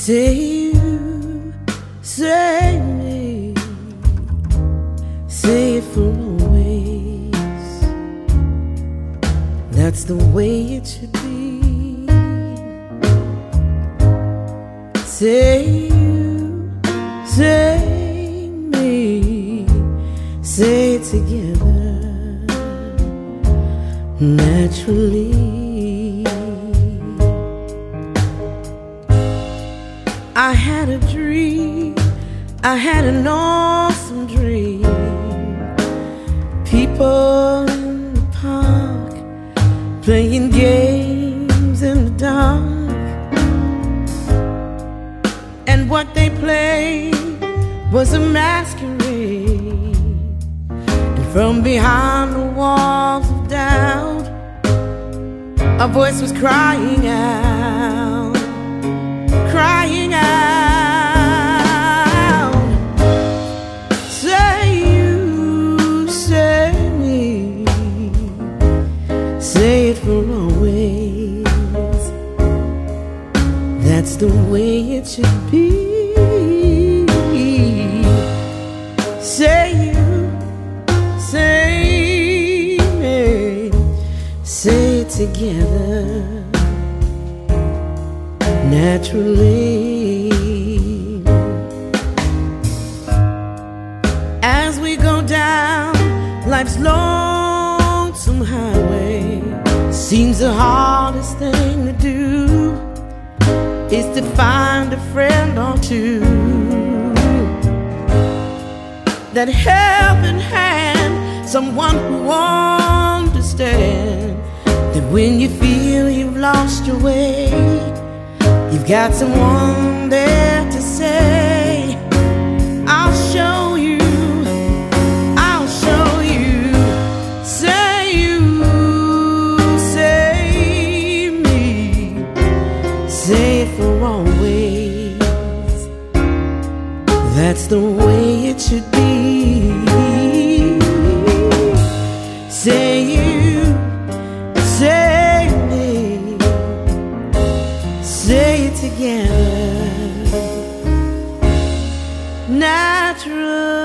Say you, say me, say it for always. That's the way it should be. Say you, say me, say it together naturally. I had a dream, I had an awesome dream. People in the park playing games in the dark, and what they played was a masquerade. And from behind the walls of doubt, a voice was crying out, crying out. Say you, say me, say it for always. That's the way it should be. Say you, say me, say it together naturally. As we go down life's lonesome highway, seems the hardest thing to do is to find a friend or two, that helping hand, someone who understands that when you feel you've lost your way, you've got someone there to say, I'll show you, I'll show you. Say you, say me, say it for always. That's the way it should be. Say you, say me, say it together natural.